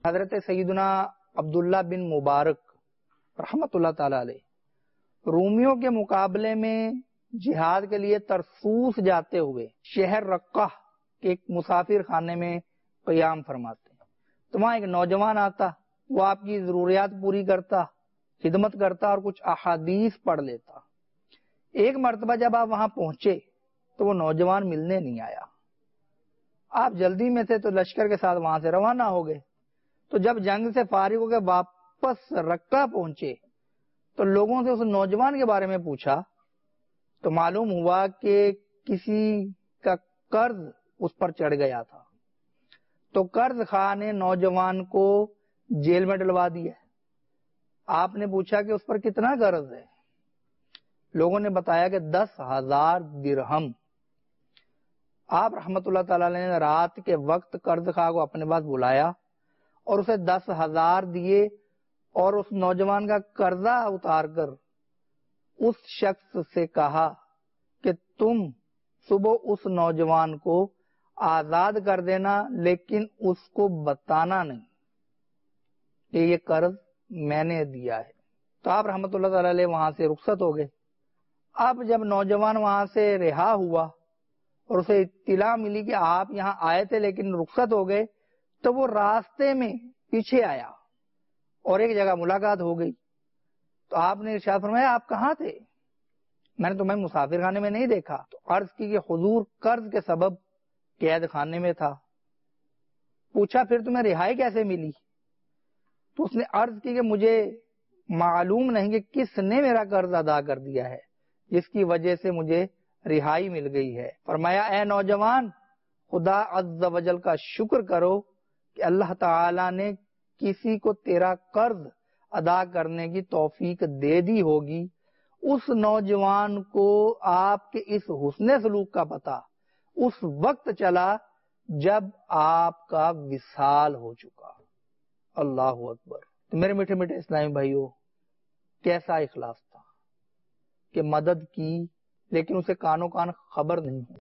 حضرت سیدنا عبداللہ بن مبارک رحمت اللہ تعالی علیہ رومیوں کے مقابلے میں جہاد کے لیے ترسوس جاتے ہوئے شہر رقہ کے ایک مسافر خانے میں قیام فرماتے ہیں، تو وہاں ایک نوجوان آتا، وہ آپ کی ضروریات پوری کرتا، خدمت کرتا اور کچھ احادیث پڑھ لیتا۔ ایک مرتبہ جب آپ وہاں پہنچے تو وہ نوجوان ملنے نہیں آیا۔ آپ جلدی میں تھے تو لشکر کے ساتھ وہاں سے روانہ ہو گئے، تو جب جنگ سے فارغ ہو کے واپس رقہ پہنچے تو لوگوں سے اس نوجوان کے بارے میں پوچھا تو معلوم ہوا کہ کسی کا قرض اس پر چڑھ گیا تھا، تو قرض خواہ نے نوجوان کو جیل میں ڈلوا دیا۔ آپ نے پوچھا کہ اس پر کتنا قرض ہے؟ لوگوں نے بتایا کہ 10,000 درہم۔ آپ رحمت اللہ تعالی نے رات کے وقت قرض خواہ کو اپنے پاس بلایا اور اسے 10,000 دیے اور اس نوجوان کا قرضہ اتار کر اس شخص سے کہا کہ تم صبح اس نوجوان کو آزاد کر دینا، لیکن اس کو بتانا نہیں کہ یہ قرض میں نے دیا ہے۔ تو آپ رحمت اللہ تعالی علیہ وہاں سے رخصت ہو گئے۔ اب جب نوجوان وہاں سے رہا ہوا اور اسے اطلاع ملی کہ آپ یہاں آئے تھے لیکن رخصت ہو گئے، تو وہ راستے میں پیچھے آیا اور ایک جگہ ملاقات ہو گئی۔ تو آپ نے ارشاد فرمایا آپ کہاں تھے؟ میں نے تمہیں مسافر خانے میں نہیں دیکھا۔ تو عرض کی کہ حضور قرض کے سبب قید خانے میں تھا۔ پوچھا پھر تمہیں رہائی کیسے ملی؟ تو اس نے عرض کی کہ مجھے معلوم نہیں کہ کس نے میرا قرض ادا کر دیا ہے جس کی وجہ سے مجھے رہائی مل گئی ہے۔ فرمایا اے نوجوان، خدا عز و جل کا شکر کرو کہ اللہ تعالی نے کسی کو تیرا قرض ادا کرنے کی توفیق دے دی ہوگی۔ اس نوجوان کو آپ کے اس حسن سلوک کا پتہ اس وقت چلا جب آپ کا وصال ہو چکا۔ اللہ اکبر۔ تو میرے میٹھے میٹھے اسلامی بھائیوں، کیسا اخلاص تھا کہ مدد کی لیکن اسے کانوں کان خبر نہیں ہوئی۔